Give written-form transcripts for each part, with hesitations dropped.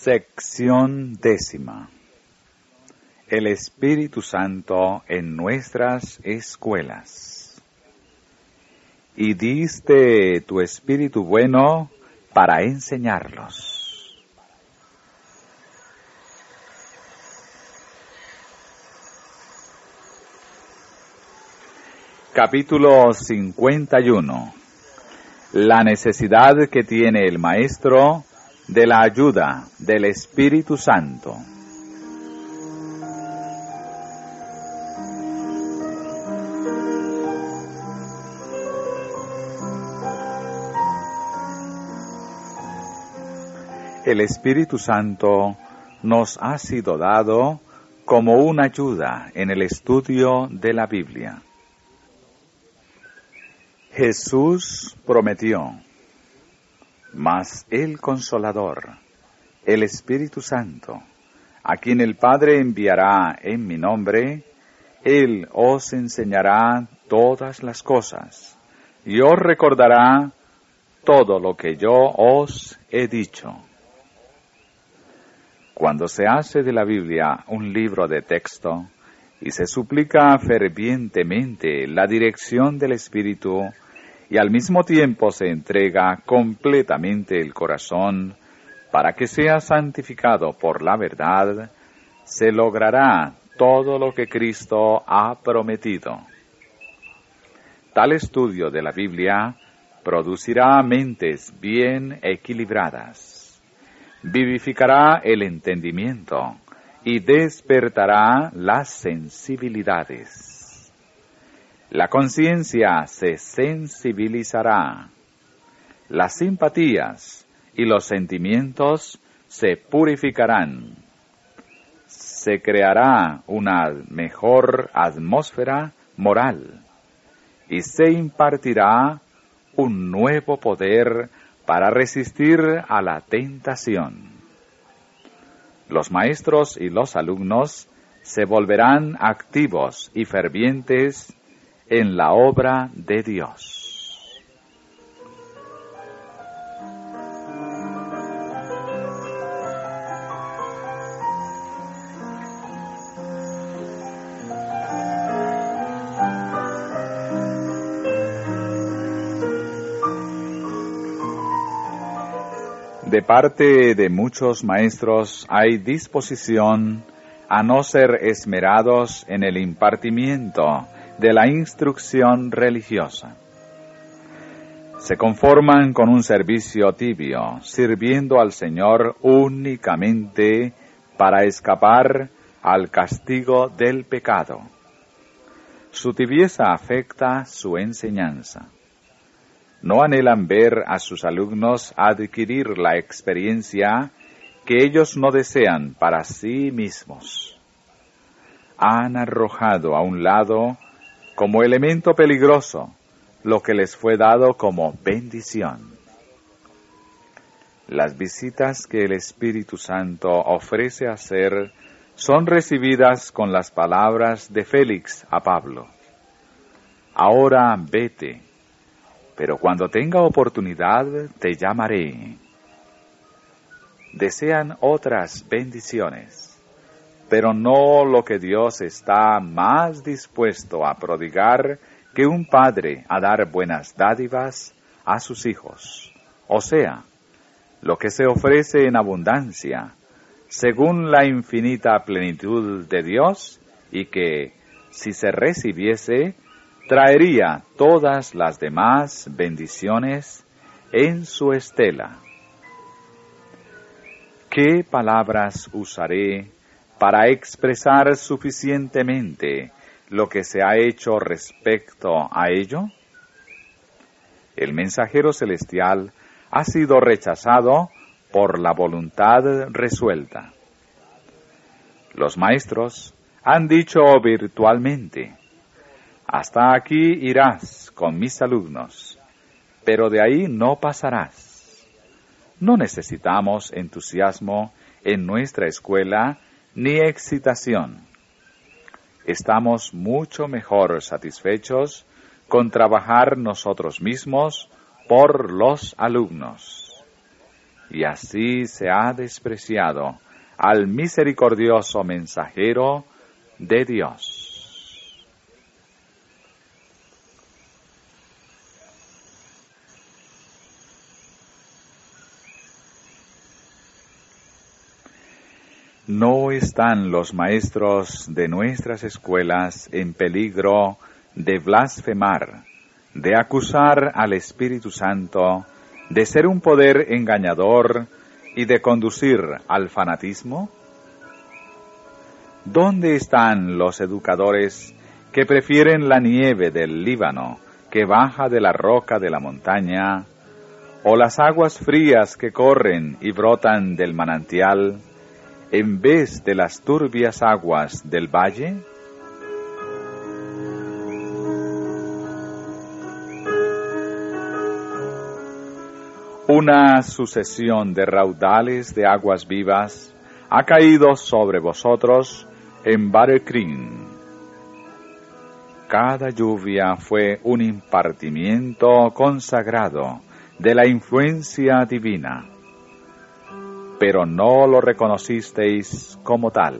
Sección 10. El Espíritu Santo en nuestras escuelas. Y diste tu Espíritu bueno para enseñarlos. Capítulo 51. La necesidad que tiene el maestro de la ayuda del Espíritu Santo. El Espíritu Santo nos ha sido dado como una ayuda en el estudio de la Biblia. Jesús prometió: mas el Consolador, el Espíritu Santo, a quien el Padre enviará en mi nombre, Él os enseñará todas las cosas y os recordará todo lo que yo os he dicho. Cuando se hace de la Biblia un libro de texto y se suplica fervientemente la dirección del Espíritu, y al mismo tiempo se entrega completamente el corazón para que sea santificado por la verdad, se logrará todo lo que Cristo ha prometido. Tal estudio de la Biblia producirá mentes bien equilibradas, vivificará el entendimiento y despertará las sensibilidades. La conciencia se sensibilizará, las simpatías y los sentimientos se purificarán, se creará una mejor atmósfera moral y se impartirá un nuevo poder para resistir a la tentación. Los maestros y los alumnos se volverán activos y fervientes en la obra de Dios. De parte de muchos maestros hay disposición a no ser esmerados en el impartimiento de la instrucción religiosa. Se conforman con un servicio tibio, sirviendo al Señor únicamente para escapar al castigo del pecado. Su tibieza afecta su enseñanza. No anhelan ver a sus alumnos adquirir la experiencia que ellos no desean para sí mismos. Han arrojado a un lado como elemento peligroso lo que les fue dado como bendición. Las visitas que el Espíritu Santo ofrece hacer son recibidas con las palabras de Félix a Pablo: ahora vete, pero cuando tenga oportunidad te llamaré. Desean otras bendiciones, pero no lo que Dios está más dispuesto a prodigar que un padre a dar buenas dádivas a sus hijos, o sea, lo que se ofrece en abundancia, según la infinita plenitud de Dios, y que, si se recibiese, traería todas las demás bendiciones en su estela. ¿Qué palabras usaré para expresar suficientemente lo que se ha hecho respecto a ello? El mensajero celestial ha sido rechazado por la voluntad resuelta. Los maestros han dicho virtualmente: hasta aquí irás con mis alumnos, pero de ahí no pasarás. No necesitamos entusiasmo en nuestra escuela ni excitación. Estamos mucho mejor satisfechos con trabajar nosotros mismos por los alumnos. y así se ha despreciado al misericordioso mensajero de Dios. No están los maestros de nuestras escuelas en peligro de blasfemar, de acusar al Espíritu Santo, de ser un poder engañador y de conducir al fanatismo? ¿Dónde están los educadores que prefieren la nieve del Líbano que baja de la roca de la montaña, o las aguas frías que corren y brotan del manantial, en vez de las turbias aguas del valle? Una sucesión de raudales de aguas vivas ha caído sobre vosotros en Barekrin. Cada lluvia fue un impartimiento consagrado de la influencia divina, pero no lo reconocisteis como tal.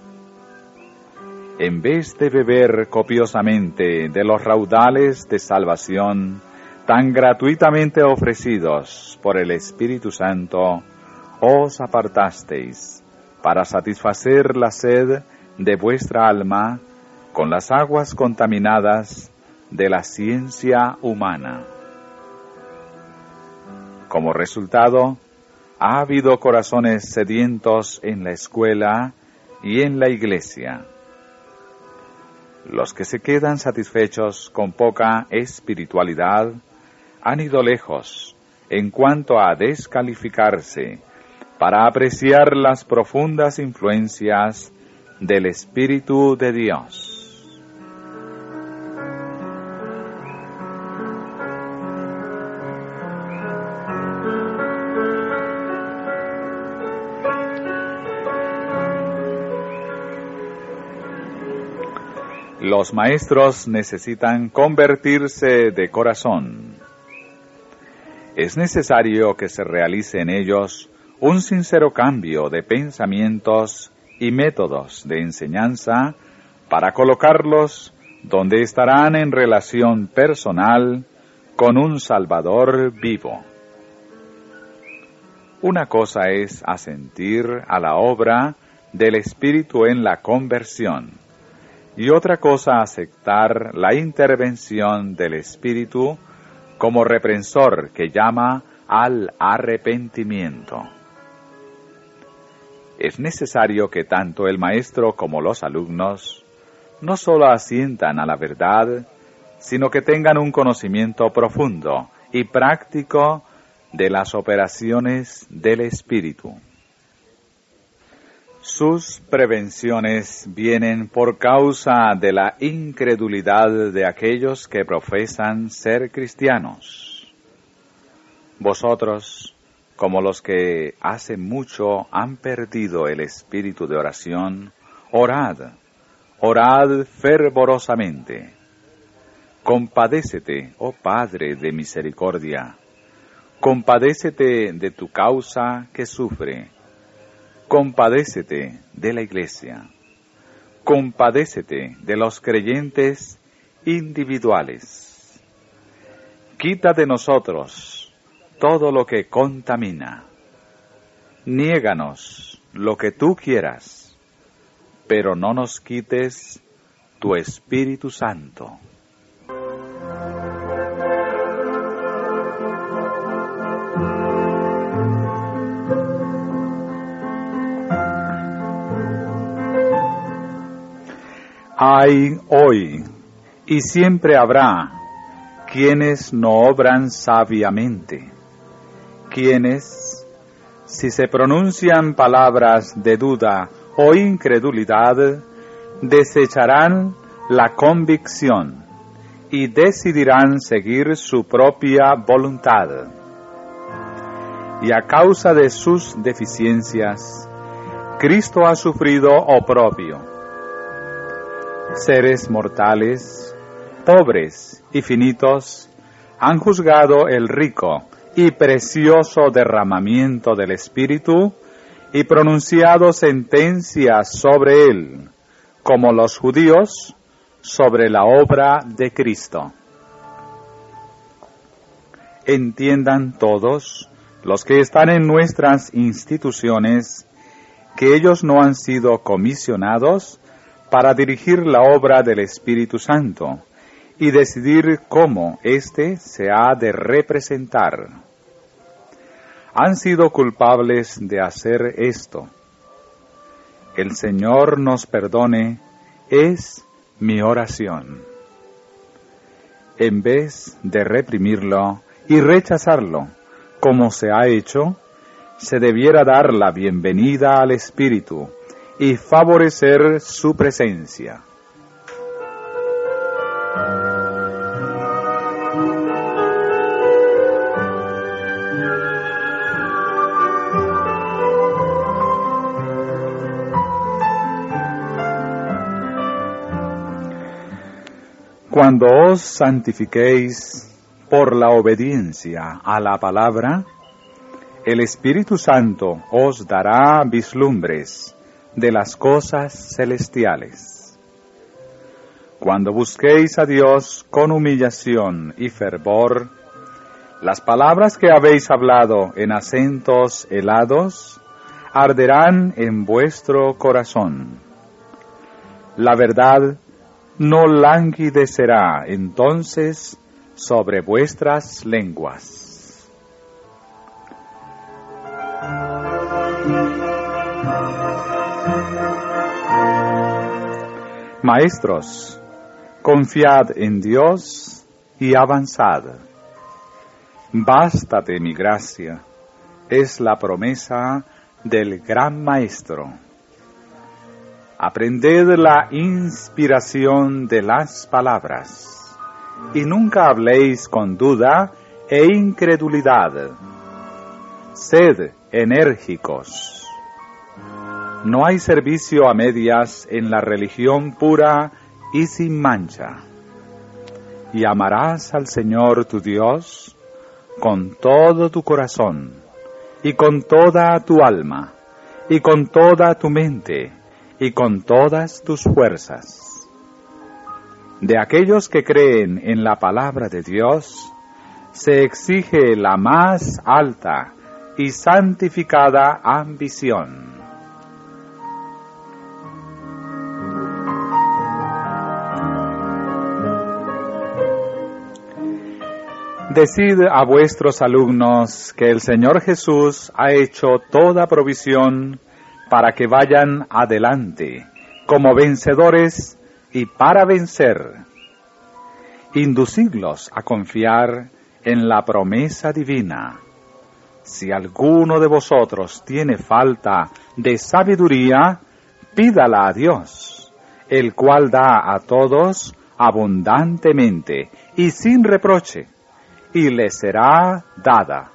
En vez de beber copiosamente de los raudales de salvación tan gratuitamente ofrecidos por el Espíritu Santo, os apartasteis para satisfacer la sed de vuestra alma con las aguas contaminadas de la ciencia humana. Como resultado, ha habido corazones sedientos en la escuela y en la iglesia. Los que se quedan satisfechos con poca espiritualidad han ido lejos en cuanto a descalificarse para apreciar las profundas influencias del Espíritu de Dios. Los maestros necesitan convertirse de corazón. Es necesario que se realice en ellos un sincero cambio de pensamientos y métodos de enseñanza para colocarlos donde estarán en relación personal con un Salvador vivo. Una cosa es asentir a la obra del Espíritu en la conversión, y otra cosa aceptar la intervención del Espíritu como reprensor que llama al arrepentimiento. Es necesario que tanto el maestro como los alumnos no solo asientan a la verdad, sino que tengan un conocimiento profundo y práctico de las operaciones del Espíritu. Sus prevenciones vienen por causa de la incredulidad de aquellos que profesan ser cristianos. Vosotros, como los que hace mucho han perdido el espíritu de oración, orad fervorosamente. Compadécete, oh Padre de misericordia, compadécete de tu causa que sufre. Compadécete de la Iglesia, compadécete de los creyentes individuales. Quita de nosotros todo lo que contamina. Niéganos lo que tú quieras, pero no nos quites tu Espíritu Santo. Hay hoy y siempre habrá quienes no obran sabiamente, quienes, si se pronuncian palabras de duda o incredulidad, desecharán la convicción y decidirán seguir su propia voluntad. Y a causa de sus deficiencias, Cristo ha sufrido oprobio. Seres mortales, pobres y finitos, han juzgado el rico y precioso derramamiento del Espíritu, y pronunciado sentencia sobre él, como los judíos, sobre la obra de Cristo. Entiendan todos los que están en nuestras instituciones que ellos no han sido comisionados para dirigir la obra del Espíritu Santo y decidir cómo éste se ha de representar. Han sido culpables de hacer esto. El Señor nos perdone, es mi oración. En vez de reprimirlo y rechazarlo, como se ha hecho, se debiera dar la bienvenida al Espíritu y favorecer su presencia. Cuando os santifiquéis por la obediencia a la palabra, el Espíritu Santo os dará vislumbres de las cosas celestiales. Cuando busquéis a Dios con humillación y fervor, las palabras que habéis hablado en acentos helados arderán en vuestro corazón. La verdad no languidecerá entonces sobre vuestras lenguas. Maestros, confiad en Dios y avanzad. Bástate mi gracia, es la promesa del gran Maestro. Aprended la inspiración de las palabras, y nunca habléis con duda e incredulidad. Sed enérgicos. No hay servicio a medias en la religión pura y sin mancha. Y amarás al Señor tu Dios con todo tu corazón, y con toda tu alma, y con toda tu mente, y con todas tus fuerzas. De aquellos que creen en la palabra de Dios, se exige la más alta y santificada ambición. Decid a vuestros alumnos que el Señor Jesús ha hecho toda provisión para que vayan adelante como vencedores y para vencer. Inducidlos a confiar en la promesa divina. Si alguno de vosotros tiene falta de sabiduría, pídala a Dios, el cual da a todos abundantemente y sin reproche, y le será dada.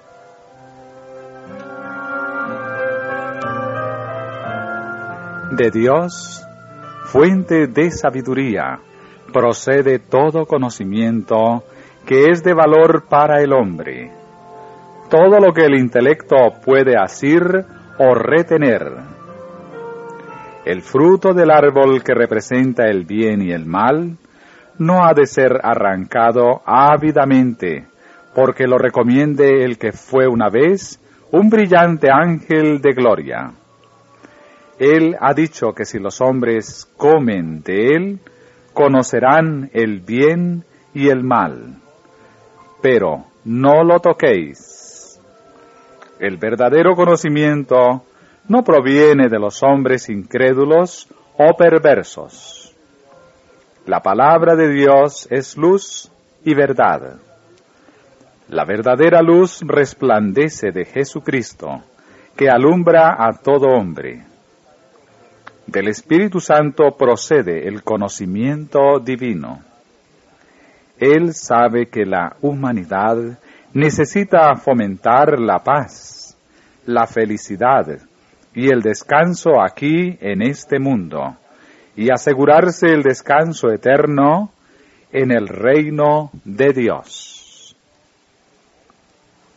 De Dios, fuente de sabiduría, procede todo conocimiento que es de valor para el hombre. Todo lo que el intelecto puede asir o retener. El fruto del árbol que representa el bien y el mal no ha de ser arrancado ávidamente, porque lo recomiende el que fue una vez un brillante ángel de gloria. Él ha dicho que si los hombres comen de él, conocerán el bien y el mal. Pero no lo toquéis. El verdadero conocimiento no proviene de los hombres incrédulos o perversos. La palabra de Dios es luz y verdad. La verdadera luz resplandece de Jesucristo, que alumbra a todo hombre. Del Espíritu Santo procede el conocimiento divino. Él sabe que la humanidad necesita fomentar la paz, la felicidad y el descanso aquí en este mundo, y asegurarse el descanso eterno en el reino de Dios.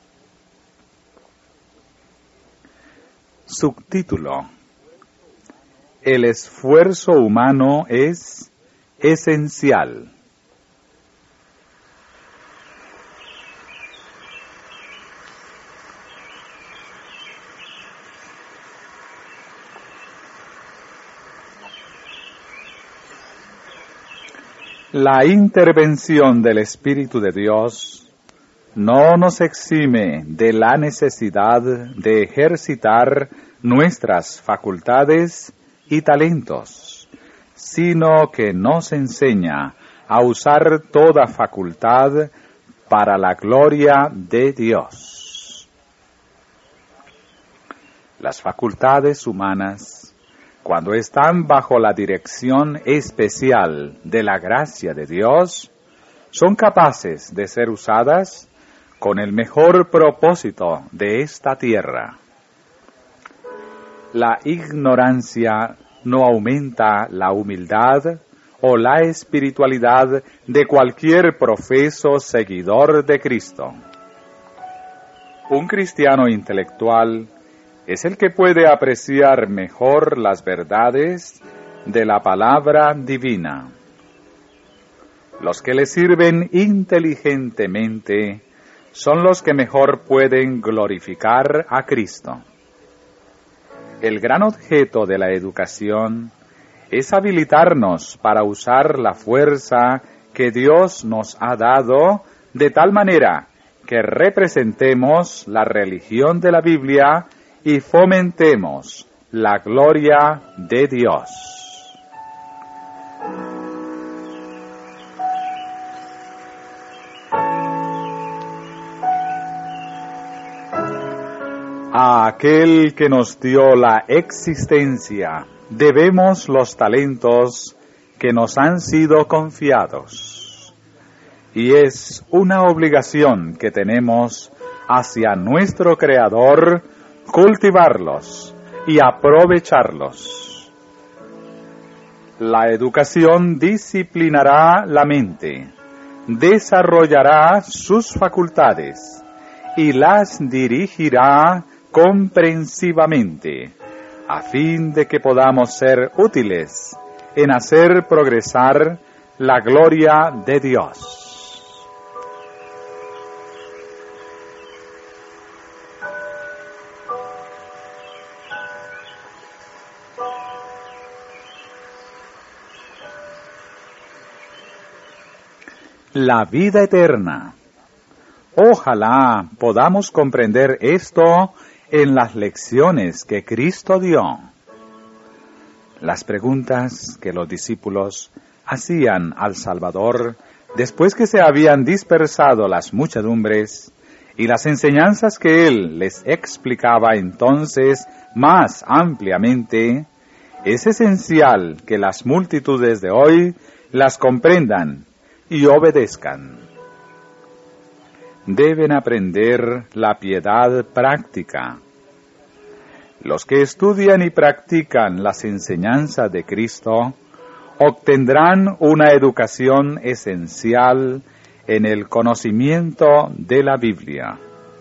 Subtítulo: El esfuerzo humano es esencial. La intervención del Espíritu de Dios no nos exime de la necesidad de ejercitar nuestras facultades y talentos, sino que nos enseña a usar toda facultad para la gloria de Dios. Las facultades humanas, cuando están bajo la dirección especial de la gracia de Dios, son capaces de ser usadas con el mejor propósito de esta tierra. La ignorancia no aumenta la humildad o la espiritualidad de cualquier profeso seguidor de Cristo. Un cristiano intelectual es el que puede apreciar mejor las verdades de la palabra divina. Los que le sirven inteligentemente son los que mejor pueden glorificar a Cristo. El gran objeto de la educación es habilitarnos para usar la fuerza que Dios nos ha dado de tal manera que representemos la religión de la Biblia y fomentemos la gloria de Dios. A aquel que nos dio la existencia debemos los talentos que nos han sido confiados. Y es una obligación que tenemos hacia nuestro Creador cultivarlos y aprovecharlos. La educación disciplinará la mente, desarrollará sus facultades y las dirigirá comprensivamente, a fin de que podamos ser útiles en hacer progresar la gloria de Dios. La vida eterna. Ojalá podamos comprender esto en las lecciones que Cristo dio. Las preguntas que los discípulos hacían al Salvador después que se habían dispersado las muchedumbres y las enseñanzas que Él les explicaba entonces más ampliamente, es esencial que las multitudes de hoy las comprendan y obedezcan. Deben aprender la piedad práctica. Los que estudian y practican las enseñanzas de Cristo obtendrán una educación esencial en el conocimiento de la Biblia.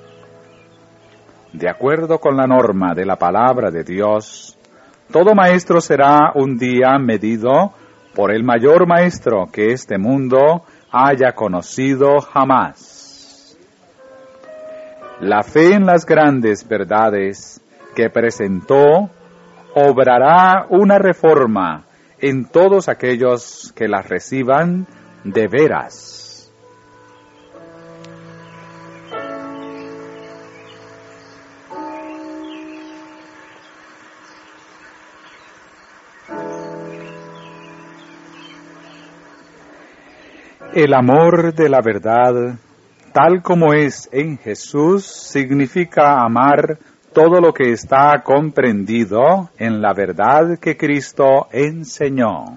De acuerdo con la norma de la palabra de Dios, todo maestro será un día medido por el mayor maestro que este mundo haya conocido jamás. La fe en las grandes verdades que presentó obrará una reforma en todos aquellos que las reciban de veras. El amor de la verdad, tal como es en Jesús, significa amar todo lo que está comprendido en la verdad que Cristo enseñó.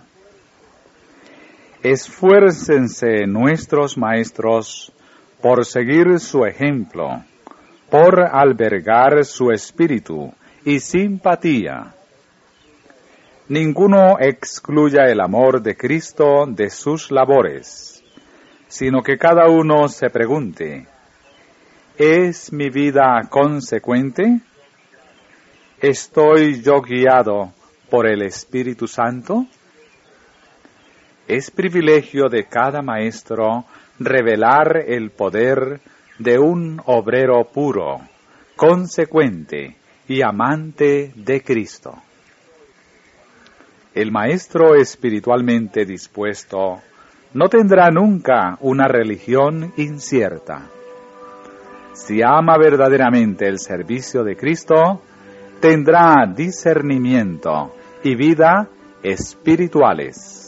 Esfuércense nuestros maestros por seguir su ejemplo, por albergar su espíritu y simpatía. Ninguno excluya el amor de Cristo de sus labores, sino que cada uno se pregunte, ¿es mi vida consecuente? ¿Estoy yo guiado por el Espíritu Santo? Es privilegio de cada maestro revelar el poder de un obrero puro, consecuente y amante de Cristo. El maestro espiritualmente dispuesto no tendrá nunca una religión incierta. Si ama verdaderamente el servicio de Cristo, tendrá discernimiento y vida espirituales.